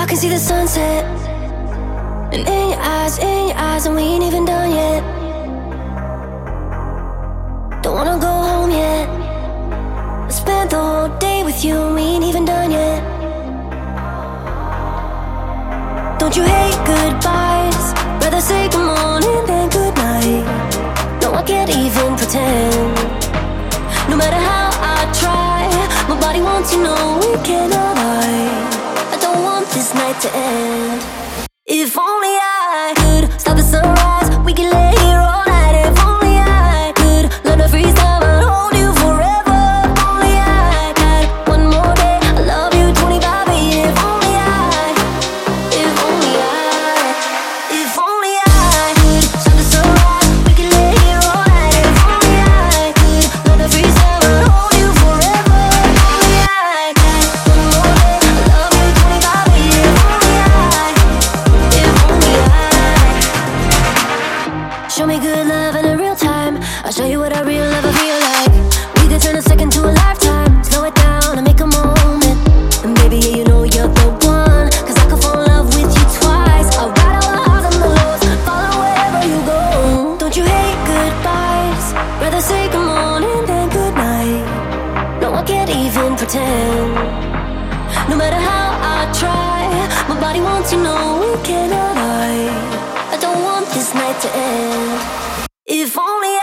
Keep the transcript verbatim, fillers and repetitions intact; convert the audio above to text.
can see the sunset, and in your eyes, in your eyes, and we ain't even done yet. Don't wanna go home yet. I spent the whole day with you, and we ain't even done yet. Don't you hate goodbyes? Rather say good morning than good night. No, I can't even pretend. No matter how I try, my body wants to know we cannot lie. I don't want this night to end. If only I could stop the sunrise, we could lay here all night. If only I could learn to freeze time, I'd hold you forever. If only I had one more day, I love you twenty-five. If only I, if only I, if only I could stop the sunrise, we could lay here all night. If only I could learn to freeze time, I'd hold you forever. If only I had one more day, I love you twenty-five. If only I, if only I. Show me good love in a real time. I'll show you what a real lover feel like. We could turn a second to a lifetime. Slow it down and make a moment. And baby, yeah, you know you're the one. Cause I could fall in love with you twice. I'll ride all the highs and the lows, follow wherever you go. Don't you hate goodbyes? Rather say good morning than good night. No, I can't even pretend. No matter how I try, my body wants to know we cannot lie. I don't want this night to end. If only